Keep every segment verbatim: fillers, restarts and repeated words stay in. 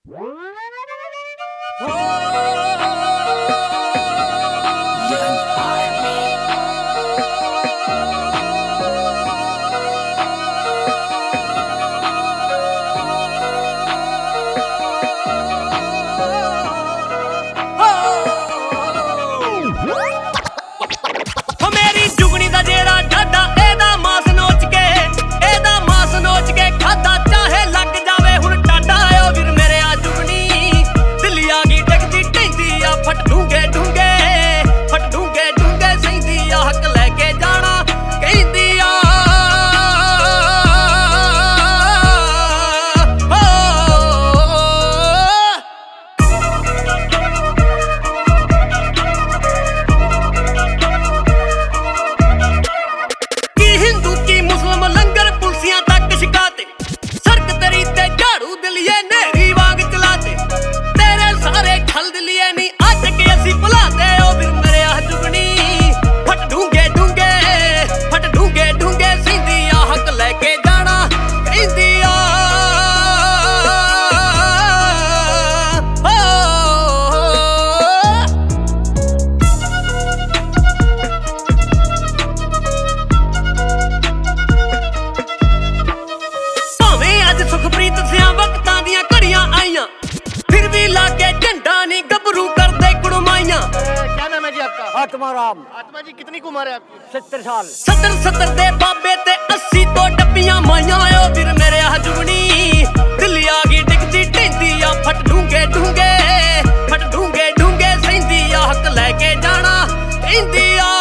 आत्मा राम। आत्मा जी कितनी उम्र है आपकी? सत्तर साल। सत्तर सत्तर दे बाबे ते अस्सी तो डब्बियां माइया आयो फिर मेरे हजूनी दिल्ली आ गई डिगदी ढेंदी आ फट ढूंगे ढूंगे फट ढूंगे ढूंगे सैंदी आ हक लेके जाना इंदी आ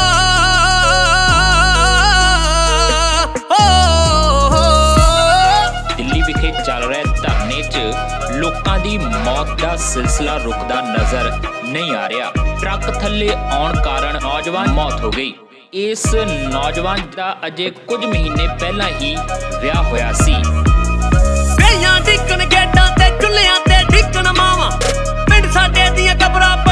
दिल्ली विखे चल रहे धरने च लोकां दी मौत दा सिलसिला रुकदा नजर नहीं आ रहा। ट्रक थल्ले आउण कारण नौजवान मौत हो गई। इस नौजवान दा अजे कुछ महीने पहला ही विआह होया सी। डिकन गेटां ते चुल्हियां ते डिकन मावां पिंड साडे दियां कबरां